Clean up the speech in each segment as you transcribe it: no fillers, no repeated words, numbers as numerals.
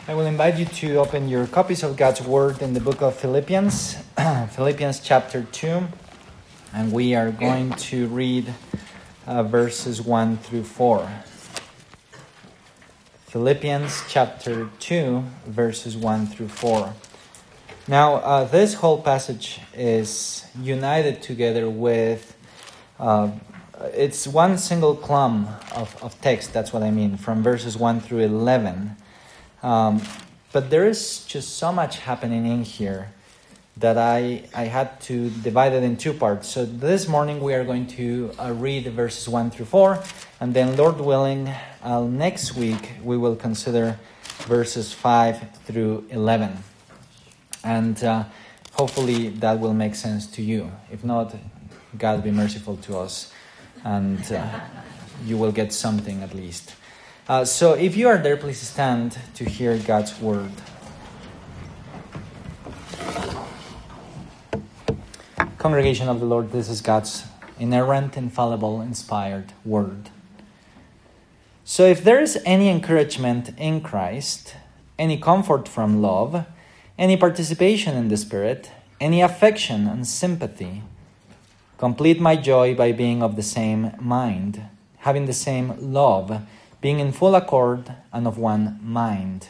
I will invite you to open your copies of God's Word in the book of Philippians, Philippians chapter 2, and we are going to read verses 1 through 4. Philippians chapter 2, verses 1 through 4. Now, this whole passage is united together with, it's one single clump of text, that's what I mean, from verses 1 through 11. But there is just so much happening in here that I had to divide it in two parts. So this morning we are going to read verses 1 through 4, and then Lord willing, next week we will consider verses 5 through 11. And hopefully that will make sense to you. If not, God be merciful to us, and you will get something at least. So if you are there, please stand to hear God's word. Congregation of the Lord, this is God's inerrant, infallible, inspired word. So if there is any encouragement in Christ, any comfort from love, any participation in the Spirit, any affection and sympathy, complete my joy by being of the same mind, having the same love, being in full accord and of one mind.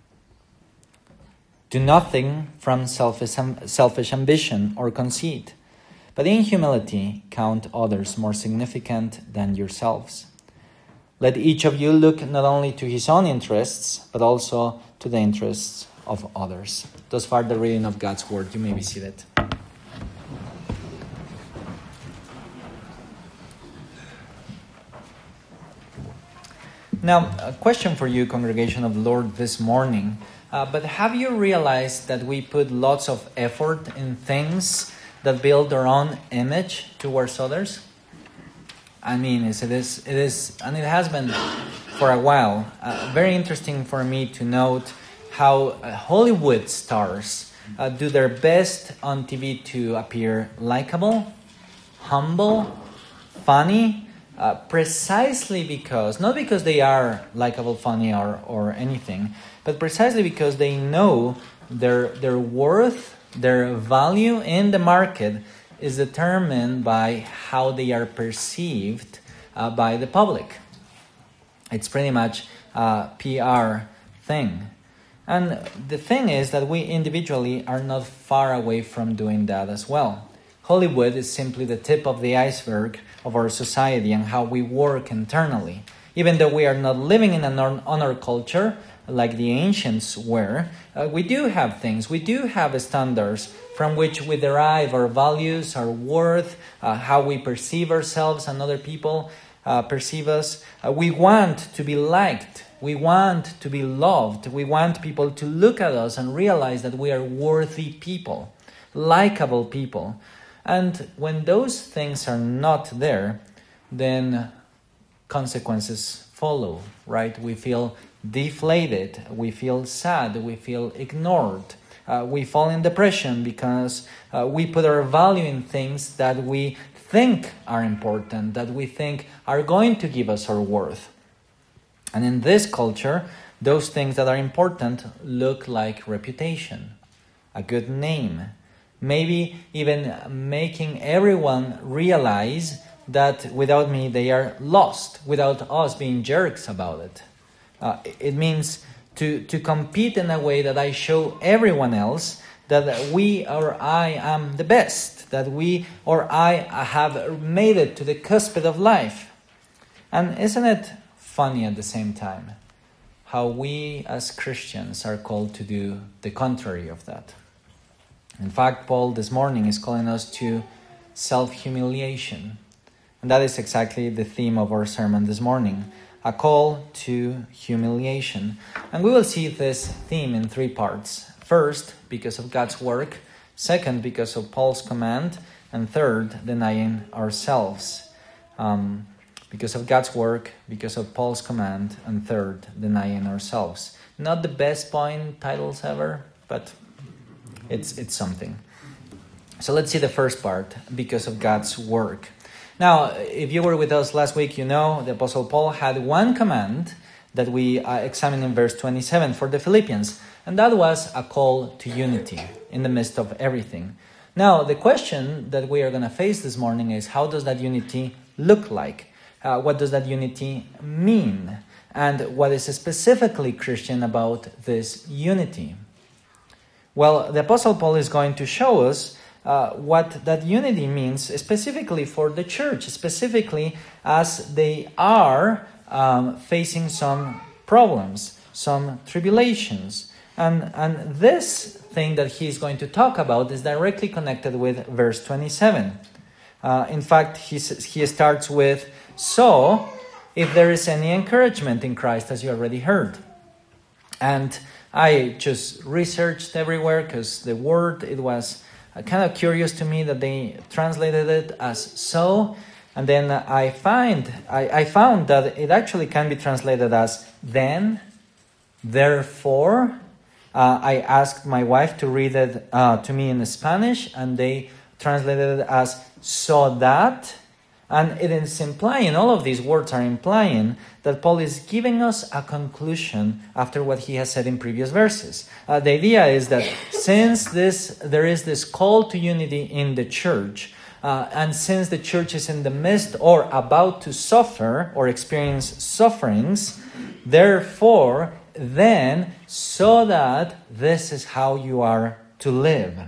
Do nothing from selfish ambition or conceit, but in humility count others more significant than yourselves. Let each of you look not only to his own interests, but also to the interests of others. Thus far the reading of God's word. You may be seated. Now, a question for you, congregation of the Lord, this morning. But have you realized that we put lots of effort in things that build our own image towards others? I mean, it is, and it has been for a while. Very interesting for me to note how Hollywood stars do their best on TV to appear likable, humble, funny. Precisely because, not because they are likable, funny, or anything, but precisely because they know their worth, their value in the market is determined by how they are perceived by the public. It's pretty much a PR thing. And the thing is that we individually are not far away from doing that as well. Hollywood is simply the tip of the iceberg of our society and how we work internally. Even though we are not living in an honor culture like the ancients were, we do have things, we do have standards from which we derive our values, our worth, how we perceive ourselves and other people perceive us. We want to be liked, we want to be loved, we want people to look at us and realize that we are worthy people, likable people. And when those things are not there, then consequences follow, right? We feel deflated, we feel sad, we feel ignored. We fall in depression because we put our value in things that we think are important, that we think are going to give us our worth. And in this culture, those things that are important look like reputation, a good name, maybe even making everyone realize that without me they are lost, without us being jerks about it. It means to compete in a way that I show everyone else that we or I am the best, that we or I have made it to the cusp of life. And isn't it funny at the same time how we as Christians are called to do the contrary of that? In fact, Paul this morning is calling us to self-humiliation. And that is exactly the theme of our sermon this morning, a call to humiliation. And we will see this theme in three parts. First, because of God's work. Second, because of Paul's command. And third, denying ourselves. Because of God's work, because of Paul's command. And third, denying ourselves. Not the best point titles ever, but it's something. So let's see the first part, because of God's work. Now, if you were with us last week, you know the Apostle Paul had one command that we examined in verse 27 for the Philippians. And that was a call to unity in the midst of everything. Now, the question that we are going to face this morning is, how does that unity look like? What does that unity mean? And what is specifically Christian about this unity? Well, the Apostle Paul is going to show us what that unity means specifically for the church, specifically as they are facing some problems, some tribulations. And this thing that he's going to talk about is directly connected with verse 27. In fact, he starts with, "So, if there is any encouragement in Christ, as you already heard." And I just researched everywhere because the word, it was kind of curious to me that they translated it as "so." And then I found that it actually can be translated as "then," "therefore." I asked my wife to read it to me in Spanish, and they translated it as "so that." And it is implying, all of these words are implying that Paul is giving us a conclusion after what he has said in previous verses. The idea is that since there is this call to unity in the church, and since the church is in the midst or about to suffer or experience sufferings, therefore, then, so that this is how you are to live.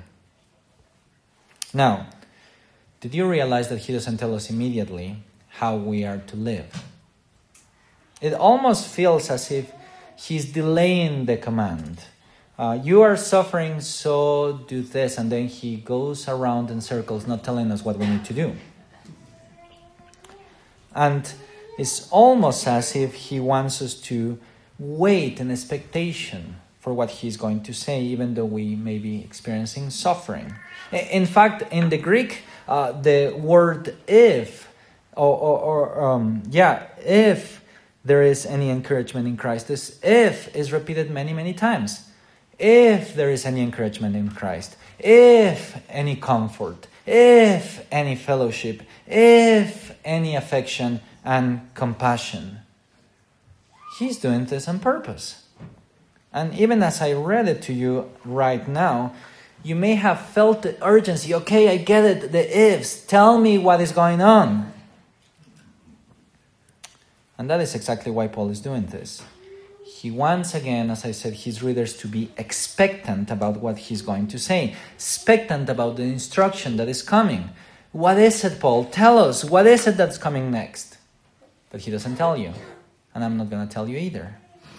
Now, did you realize that he doesn't tell us immediately how we are to live? It almost feels as if he's delaying the command. You are suffering, so do this. And then he goes around in circles, not telling us what we need to do. And it's almost as if he wants us to wait in expectation for what he's going to say, even though we may be experiencing suffering. In fact, in the Greek, the word if, if there is any encouragement in Christ, this if is repeated many, many times. If there is any encouragement in Christ, if any comfort, if any fellowship, if any affection and compassion. He's doing this on purpose. And even as I read it to you right now, you may have felt the urgency. Okay, I get it, the ifs. Tell me what is going on. And that is exactly why Paul is doing this. He wants, again, as I said, his readers to be expectant about what he's going to say. Expectant about the instruction that is coming. What is it, Paul? Tell us. What is it that's coming next? But he doesn't tell you. And I'm not going to tell you either.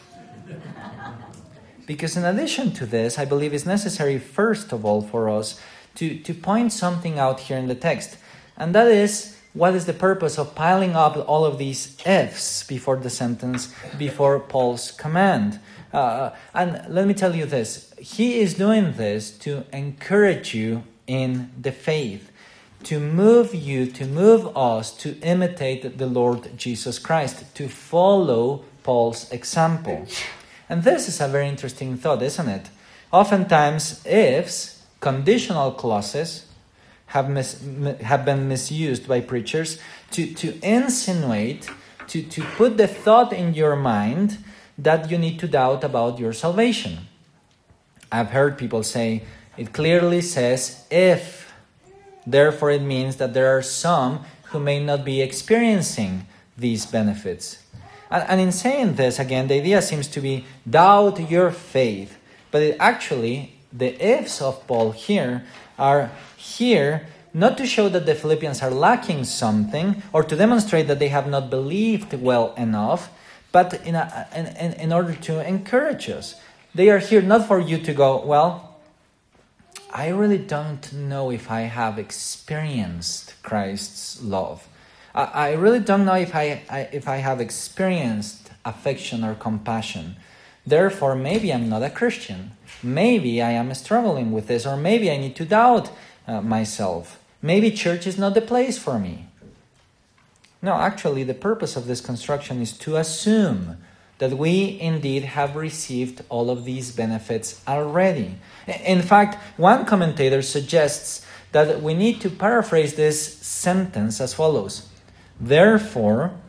Because in addition to this, I believe it's necessary, first of all, for us to point something out here in the text. And that is, what is the purpose of piling up all of these ifs before the sentence, before Paul's command? And let me tell you this. He is doing this to encourage you in the faith, to move you, to move us to imitate the Lord Jesus Christ, to follow Paul's example. And this is a very interesting thought, isn't it? Oftentimes, ifs, conditional clauses, have been misused by preachers to insinuate, to put the thought in your mind that you need to doubt about your salvation. I've heard people say, it clearly says if. Therefore, it means that there are some who may not be experiencing these benefits. And in saying this, again, the idea seems to be doubt your faith. But actually, the ifs of Paul here are here not to show that the Philippians are lacking something or to demonstrate that they have not believed well enough, but in order to encourage us. They are here not for you to go, well, I really don't know if I have experienced Christ's love. I really don't know if I have experienced affection or compassion. Therefore, maybe I'm not a Christian. Maybe I am struggling with this, or maybe I need to doubt myself. Maybe church is not the place for me. No, actually, the purpose of this construction is to assume that we indeed have received all of these benefits already. In fact, one commentator suggests that we need to paraphrase this sentence as follows. Therefore,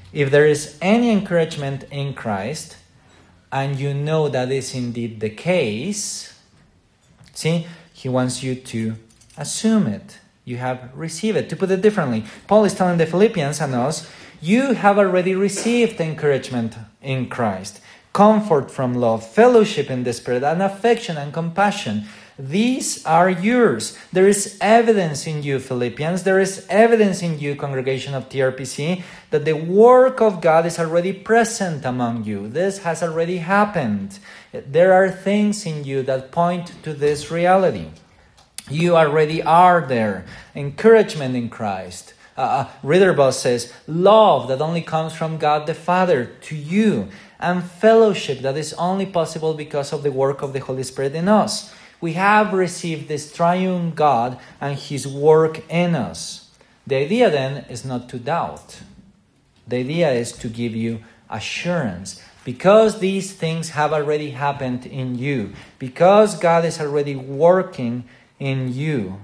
If there is any encouragement in Christ, and you know that is indeed the case, see, he wants you to assume it. You have received it. To put it differently, Paul is telling the Philippians and us, you have already received encouragement in Christ, comfort from love, fellowship in the Spirit, and affection and compassion. These are yours. There is evidence in you, Philippians. There is evidence in you, congregation of TRPC, that the work of God is already present among you. This has already happened. There are things in you that point to this reality. You already are there. Encouragement in Christ. Ritterboss says, love that only comes from God the Father to you, and fellowship that is only possible because of the work of the Holy Spirit in us. We have received this triune God and His work in us. The idea then is not to doubt. The idea is to give you assurance. Because these things have already happened in you, because God is already working in you,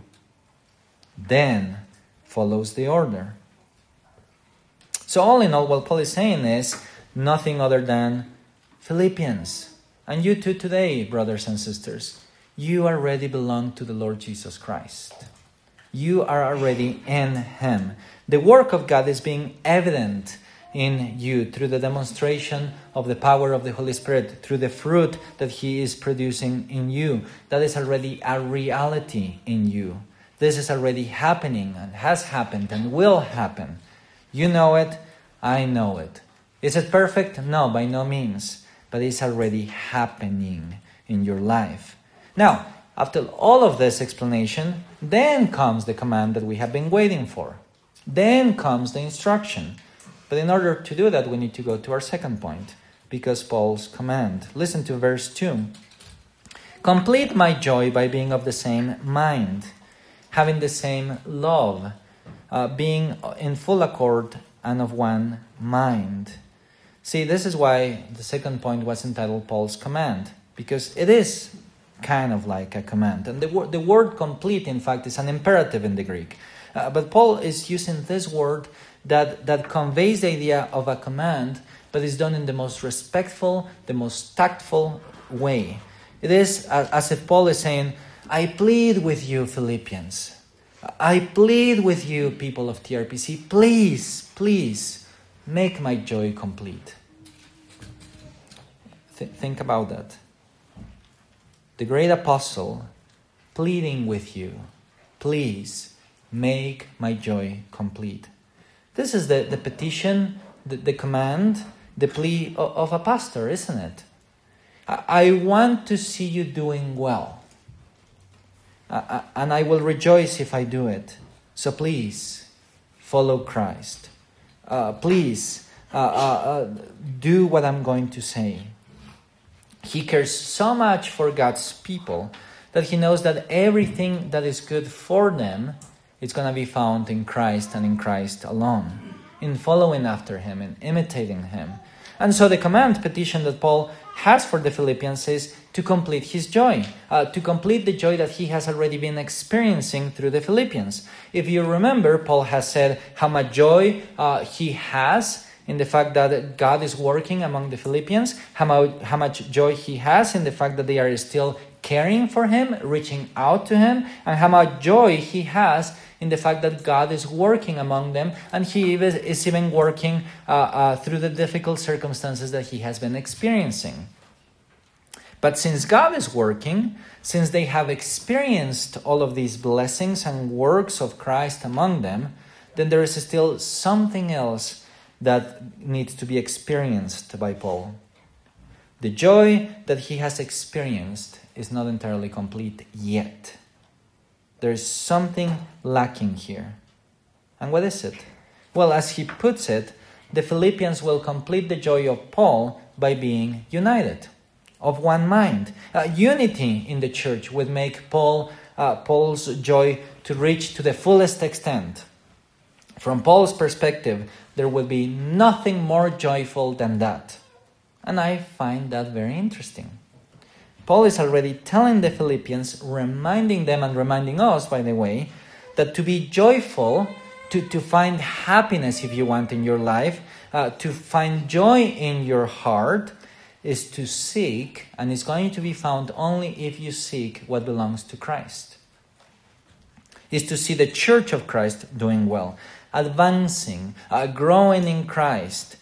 then follows the order. So all in all, what Paul is saying is nothing other than Philippians. And you too today, brothers and sisters, you already belong to the Lord Jesus Christ. You are already in Him. The work of God is being evident in you through the demonstration of the power of the Holy Spirit, through the fruit that He is producing in you. That is already a reality in you. This is already happening and has happened and will happen. You know it, I know it. Is it perfect? No, by no means. But it's already happening in your life. Now, after all of this explanation, then comes the command that we have been waiting for. Then comes the instruction. But in order to do that, we need to go to our second point, because Paul's command. Listen to verse 2. Complete my joy by being of the same mind, having the same love, being in full accord and of one mind. See, this is why the second point was entitled Paul's command, because it is kind of like a command. And the word complete, in fact, is an imperative in the Greek. But Paul is using this word that conveys the idea of a command, but is done in the most respectful, the most tactful way. It is as if Paul is saying, I plead with you, Philippians. I plead with you, people of TRPC. Please, please, make my joy complete. Think about that. The great apostle pleading with you, please, make my joy complete. This is the petition, the command, the plea of a pastor, isn't it? I want to see you doing well. And I will rejoice if I do it. So please, follow Christ. Please, do what I'm going to say. He cares so much for God's people that He knows that everything that is good for them is going to be found in Christ and in Christ alone, in following after Him, in imitating Him. And so the command petition that Paul has for the Philippians is to complete his joy, to complete the joy that he has already been experiencing through the Philippians. If you remember, Paul has said how much joy he has in the fact that God is working among the Philippians, how much joy he has in the fact that they are still caring for him, reaching out to him, and how much joy he has in the fact that God is working among them, and He is even working through the difficult circumstances that he has been experiencing. But since God is working, since they have experienced all of these blessings and works of Christ among them, then there is still something else that needs to be experienced by Paul. The joy that he has experienced is not entirely complete yet. There is something lacking here. And what is it? Well, as he puts it, the Philippians will complete the joy of Paul by being united, of one mind. Unity in the church would make Paul's joy to reach to the fullest extent. From Paul's perspective, there would be nothing more joyful than that. And I find that very interesting. Paul is already telling the Philippians, reminding them and reminding us, by the way, that to be joyful, to find happiness, if you want, in your life, To find joy in your heart is to seek, and it's going to be found only if you seek what belongs to Christ. Is to see the church of Christ doing well, advancing, growing in Christ,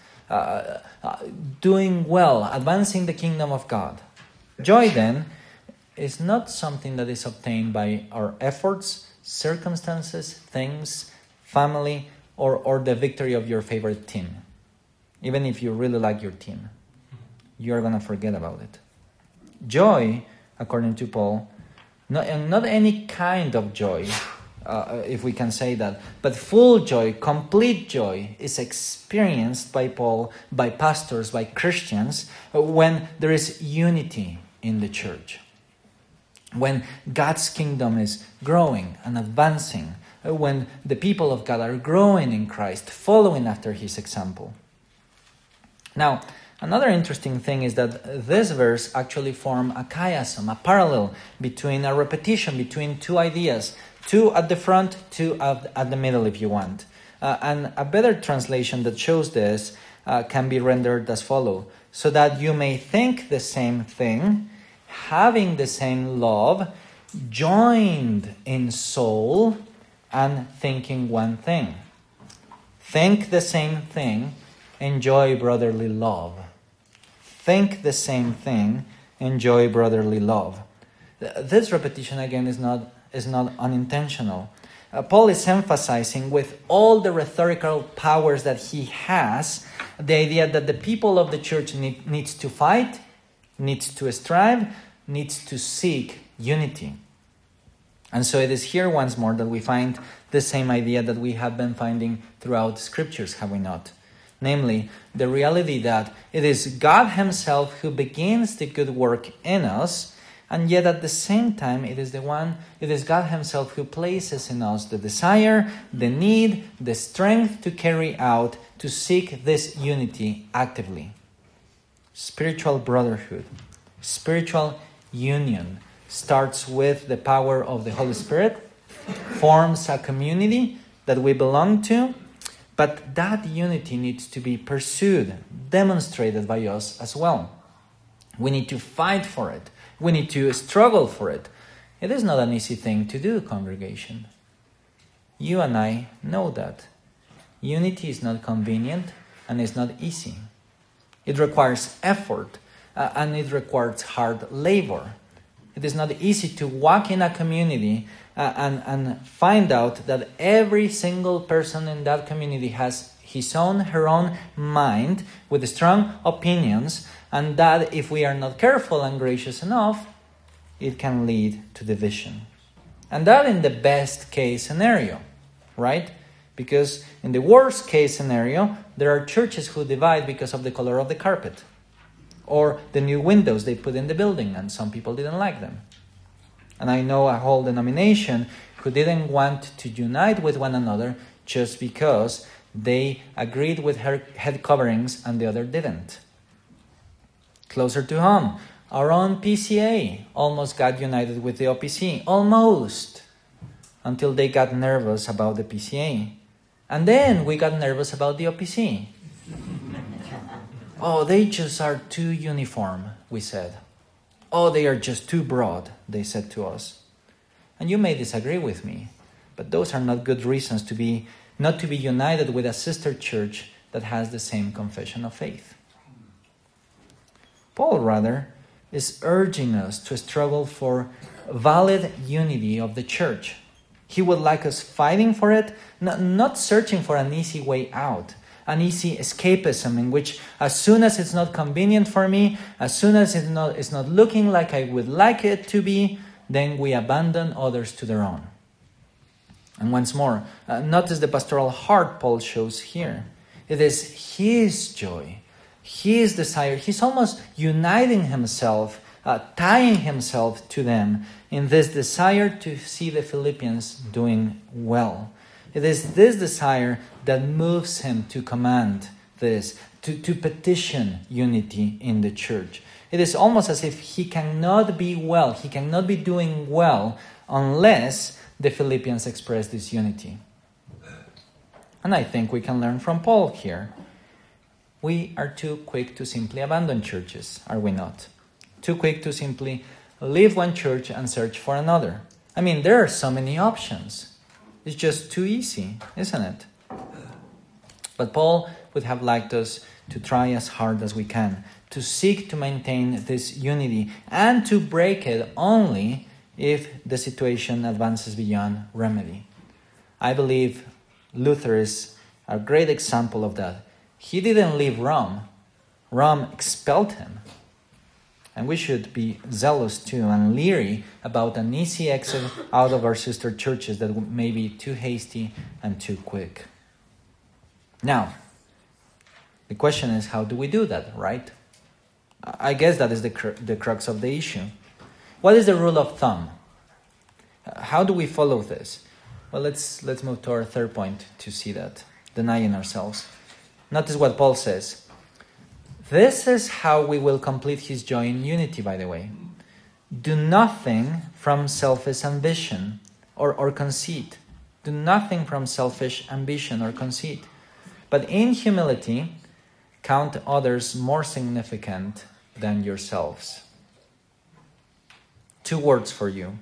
doing well, advancing the kingdom of God. Joy, then, is not something that is obtained by our efforts, circumstances, things, family, or the victory of your favorite team. Even if you really like your team, you're going to forget about it. Joy, according to Paul, not any kind of joy, if we can say that, but full joy, complete joy is experienced by Paul, by pastors, by Christians, when there is unity in the church. When God's kingdom is growing and advancing, when the people of God are growing in Christ, following after His example. Now, another interesting thing is that this verse actually forms a chiasm, a parallel between a repetition between two ideas, two at the front, two at the middle if you want. And a better translation that shows this can be rendered as follows: so that you may think the same thing, having the same love, joined in soul, and thinking one thing. Think the same thing, enjoy brotherly love. Think the same thing, enjoy brotherly love. This repetition again is not unintentional. Paul is emphasizing with all the rhetorical powers that he has, the idea that the people of the church needs to fight, needs to strive, needs to seek unity. And so it is here once more that we find the same idea that we have been finding throughout the scriptures, have we not? Namely, the reality that it is God Himself who begins the good work in us, and yet at the same time it is God Himself who places in us the desire, the need, the strength to carry out, to seek this unity actively. Spiritual brotherhood, spiritual union starts with the power of the Holy Spirit, forms a community that we belong to, but that unity needs to be pursued, demonstrated by us as well. We need to fight for it. We need to struggle for it. It is not an easy thing to do, congregation. You and I know that. Unity is not convenient and is not easy. It requires effort and it requires hard labor. It is not easy to walk in a community and find out that every single person in that community has her own mind with strong opinions, and that if we are not careful and gracious enough, it can lead to division. And that in the best case scenario, right? Because in the worst case scenario, there are churches who divide because of the color of the carpet or the new windows they put in the building, and some people didn't like them. And I know a whole denomination who didn't want to unite with one another just because they agreed with her head coverings and the other didn't. Closer to home, our own PCA almost got united with the OPC. Almost. Until they got nervous about the PCA. And then we got nervous about the OPC. Oh, they just are too uniform, we said. Oh, they are just too broad, they said to us. And you may disagree with me, but those are not good reasons not to be united with a sister church that has the same confession of faith. Paul, rather, is urging us to struggle for valid unity of the church. He would like us fighting for it, not searching for an easy way out, an easy escapism in which as soon as it's not convenient for me, as soon as it's not looking like I would like it to be, then we abandon others to their own. And once more, notice the pastoral heart Paul shows here. It is his joy, his desire. He's almost uniting himself, tying himself to them in this desire to see the Philippians doing well. It is this desire that moves him to command this, to petition unity in the church. It is almost as if he cannot be doing well unless the Philippians express this unity. And I think we can learn from Paul here. we are too quick to simply abandon churches, are we not? Too quick to simply leave one church and search for another. I mean, there are so many options. It's just too easy, isn't it? But Paul would have liked us to try as hard as we can, to seek to maintain this unity, and to break it only if the situation advances beyond remedy. I believe Luther is a great example of that. He didn't leave Rome. Rome expelled him. And we should be zealous too and leery about an easy exit out of our sister churches that may be too hasty and too quick. Now, the question is, how do we do that, right? I guess that is the crux of the issue. What is the rule of thumb? How do we follow this? Well, let's move to our third point to see that. Denying ourselves. Notice what Paul says. This is how we will complete his joy in unity, by the way. Do nothing from selfish ambition or conceit. Do nothing from selfish ambition or conceit. But in humility, count others more significant than yourselves. 2 words for you.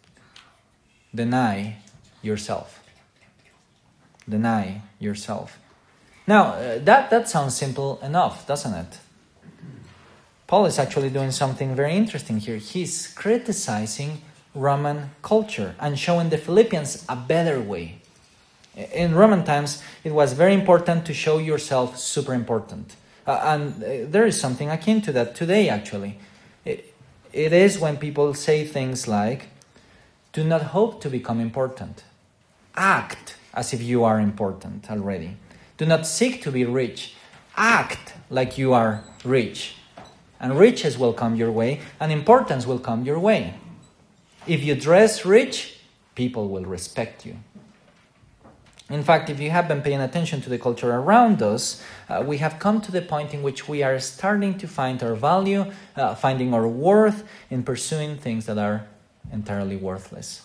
Deny yourself. Deny yourself. Now, that sounds simple enough, doesn't it? Paul is actually doing something very interesting here. He's criticizing Roman culture and showing the Philippians a better way. In Roman times, it was very important to show yourself super important. And there is something akin to that today, actually. It is when people say things like, do not hope to become important. Act as if you are important already. Do not seek to be rich. Act like you are rich. And riches will come your way, and importance will come your way. If you dress rich, people will respect you. In fact, if you have been paying attention to the culture around us, we have come to the point in which we are starting to find our value, finding our worth in pursuing things that are entirely worthless.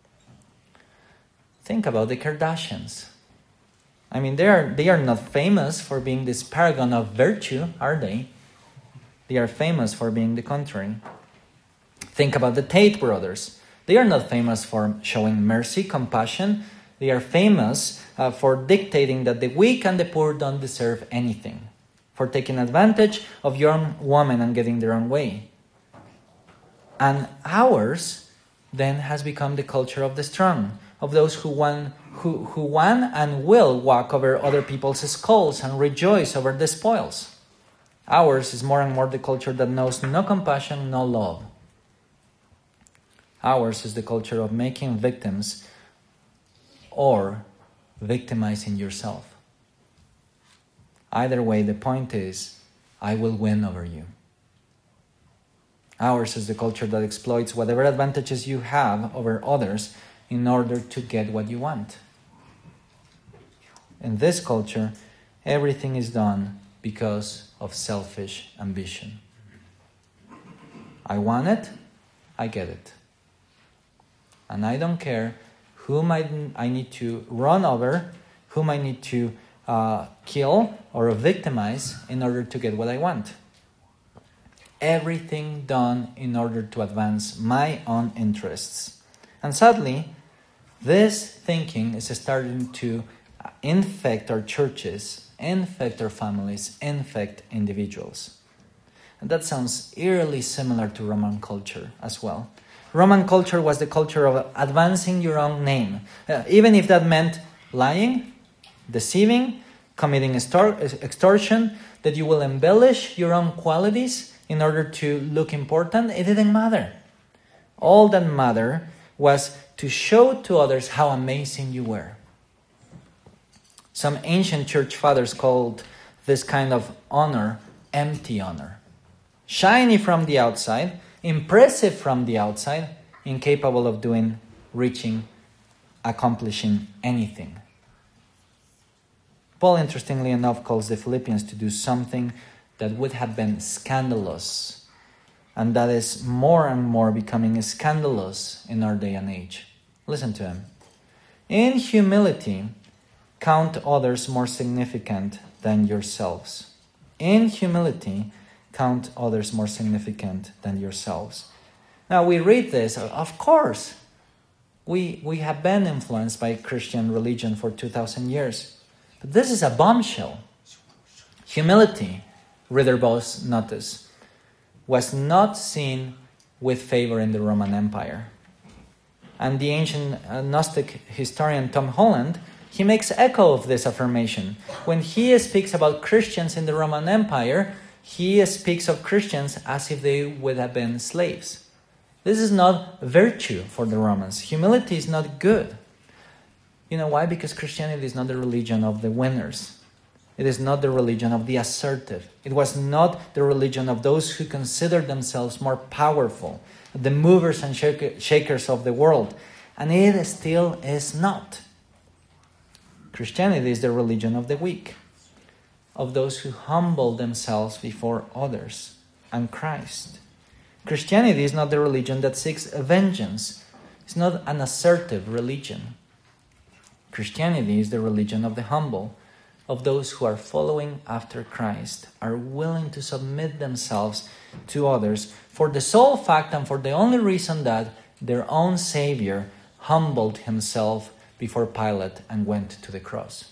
Think about the Kardashians. I mean, they are not famous for being this paragon of virtue, are they? They are famous for being the contrary. Think about the Tate brothers. They are not famous for showing mercy, compassion. They are famous for dictating that the weak and the poor don't deserve anything, for taking advantage of young women and getting their own way. And ours then has become the culture of the strong, of those who won and will walk over other people's skulls and rejoice over the spoils. Ours is more and more the culture that knows no compassion, no love. Ours is the culture of making victims or victimizing yourself. Either way, the point is, I will win over you. Ours is the culture that exploits whatever advantages you have over others in order to get what you want. In this culture, everything is done because of selfish ambition. I want it, I get it. And I don't care whom I need to run over, whom I need to kill or victimize in order to get what I want. Everything done in order to advance my own interests. And sadly, this thinking is starting to infect our churches, infect our families, infect individuals. And that sounds eerily similar to Roman culture as well. Roman culture was the culture of advancing your own name, even if that meant lying, deceiving, committing extortion, that you will embellish your own qualities in order to look important. It didn't matter. All that mattered was to show to others how amazing you were. Some ancient church fathers called this kind of honor empty honor. Shiny from the outside, impressive from the outside, incapable of reaching, accomplishing anything. Paul, interestingly enough, calls the Philippians to do something that would have been scandalous, and that is more and more becoming scandalous in our day and age. Listen to him. In humility, count others more significant than yourselves. in humility, count others more significant than yourselves. Now we read this, of course, we have been influenced by Christian religion for 2,000 years. But this is a bombshell. Humility, reader both notice, was not seen with favor in the Roman Empire. And the ancient Gnostic historian Tom Holland, he makes echo of this affirmation. When he speaks about Christians in the Roman Empire, he speaks of Christians as if they would have been slaves. This is not virtue for the Romans. Humility is not good. You know why? Because Christianity is not the religion of the winners. It is not the religion of the assertive. It was not the religion of those who consider themselves more powerful, the movers and shakers of the world. And it still is not. Christianity is the religion of the weak, of those who humble themselves before others and Christ. Christianity is not the religion that seeks vengeance. It's not an assertive religion. Christianity is the religion of the humble, of those who are following after Christ, are willing to submit themselves to others for the sole fact and for the only reason that their own Savior humbled himself before Pilate and went to the cross.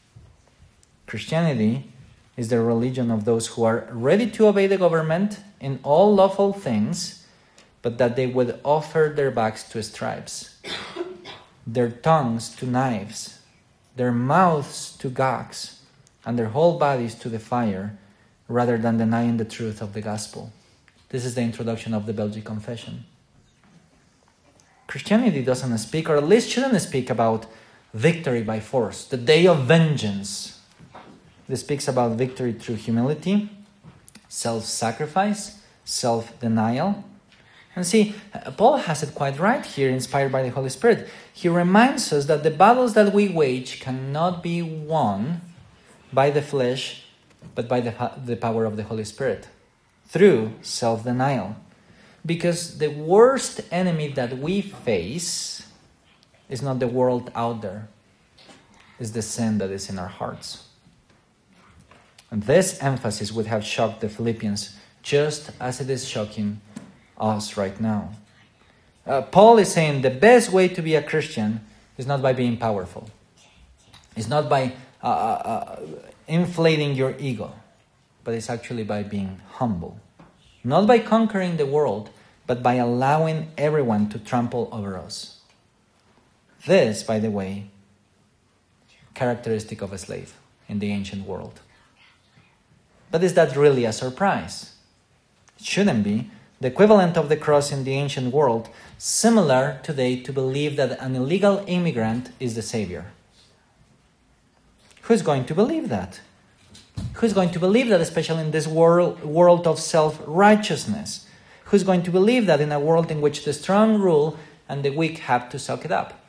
Christianity is the religion of those who are ready to obey the government in all lawful things, but that they would offer their backs to stripes, their tongues to knives, their mouths to gags, and their whole bodies to the fire, rather than denying the truth of the gospel. This is the introduction of the Belgic Confession. Christianity doesn't speak, or at least shouldn't speak, about victory by force, the day of vengeance. It speaks about victory through humility, self-sacrifice, self-denial. And see, Paul has it quite right here, inspired by the Holy Spirit. He reminds us that the battles that we wage cannot be won by the flesh, but by the power of the Holy Spirit, through self-denial. Because the worst enemy that we face is not the world out there. It's the sin that is in our hearts. And this emphasis would have shocked the Philippians, just as it is shocking us right now. Paul is saying the best way to be a Christian is not by being powerful. It's not by inflating your ego, but it's actually by being humble. Not by conquering the world, but by allowing everyone to trample over us. This, by the way, characteristic of a slave in the ancient world. But is that really a surprise? It shouldn't be. The equivalent of the cross in the ancient world, similar today to believe that an illegal immigrant is the Savior. Who's going to believe that? Who's going to believe that, especially in this world of self-righteousness? Who's going to believe that in a world in which the strong rule and the weak have to suck it up?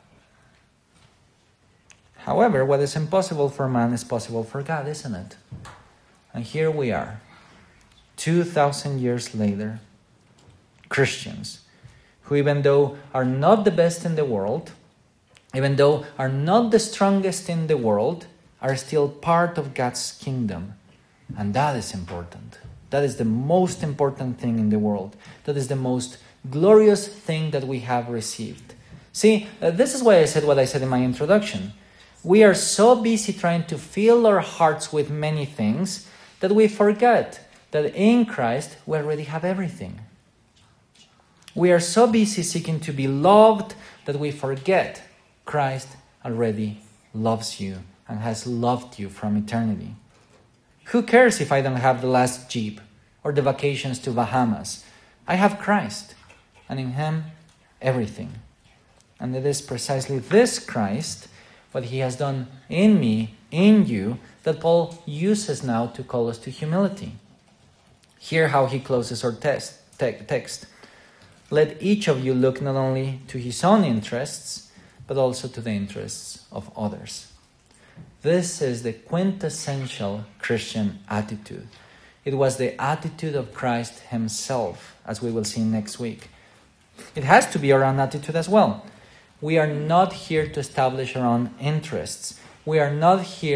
However, what is impossible for man is possible for God, isn't it? And here we are, 2,000 years later, Christians, who even though are not the best in the world, even though are not the strongest in the world, are still part of God's kingdom. And that is important. That is the most important thing in the world. That is the most glorious thing that we have received. See, this is why I said what I said in my introduction. We are so busy trying to fill our hearts with many things that we forget that in Christ we already have everything. We are so busy seeking to be loved that we forget Christ already loves you and has loved you from eternity. Who cares if I don't have the last Jeep or the vacations to Bahamas? I have Christ, and in Him, everything. And it is precisely this Christ, what He has done in me, in you, that Paul uses now to call us to humility. Hear how he closes our text. Let each of you look not only to his own interests, but also to the interests of others. This is the quintessential Christian attitude. It was the attitude of Christ Himself, as we will see next week. It has to be our own attitude as well. We are not here to establish our own interests. We are not here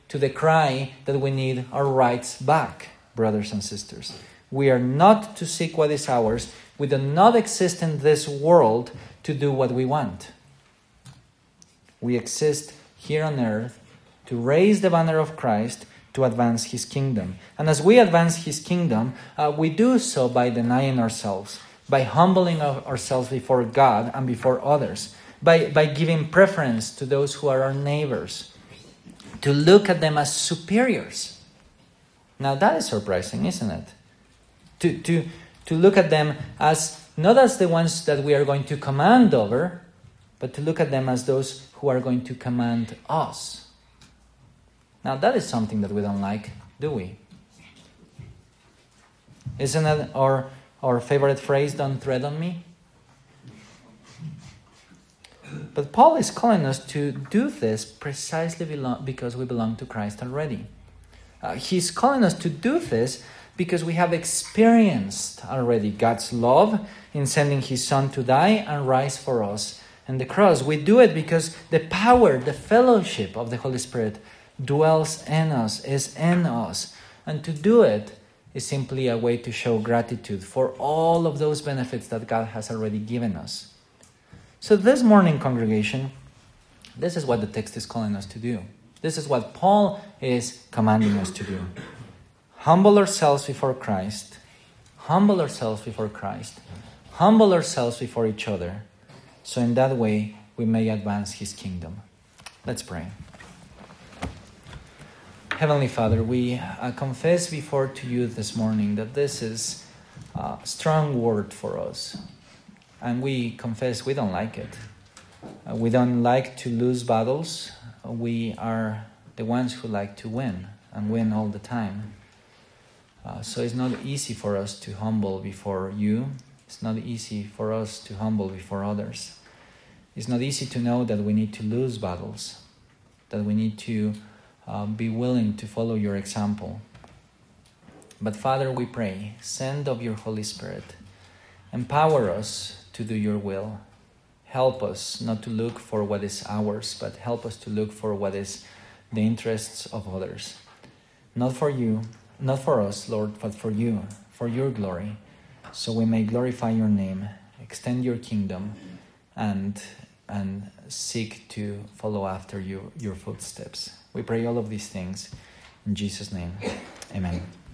to the cry that we need our rights back, brothers and sisters. We are not to seek what is ours. We do not exist in this world to do what we want. We exist here on earth to raise the banner of Christ, to advance His kingdom. And as we advance His kingdom, we do so by denying ourselves, by humbling ourselves before God and before others, by giving preference to those who are our neighbors, to look at them as superiors. Now that is surprising, isn't it? To look at them as not as the ones that we are going to command over, but to look at them as those who are going to command us. Now that is something that we don't like, do we? Isn't that our favorite phrase, don't tread on me? But Paul is calling us to do this precisely because we belong to Christ already. He's calling us to do this because we have experienced already God's love in sending His Son to die and rise for us on the cross. We do it because the power, the fellowship of the Holy Spirit dwells in us, is in us. And to do it is simply a way to show gratitude for all of those benefits that God has already given us. So this morning, congregation, this is what the text is calling us to do. This is what Paul is commanding us to do. Humble ourselves before Christ. Humble ourselves before Christ. Humble ourselves before each other. So in that way, we may advance His kingdom. Let's pray. Heavenly Father, we confess before to you this morning that this is a strong word for us. And we confess we don't like it. We don't like to lose battles. We are the ones who like to win and win all the time. So it's not easy for us to humble before you. It's not easy for us to humble before others. It's not easy to know that we need to lose battles, that we need to be willing to follow your example. But Father, we pray, send of your Holy Spirit. Empower us to do your will. Help us not to look for what is ours, but help us to look for what is the interests of others. Not for you, not for us, Lord, but for you, for your glory, so we may glorify your name, extend your kingdom, and seek to follow after your footsteps. We pray all of these things in Jesus' name. Amen.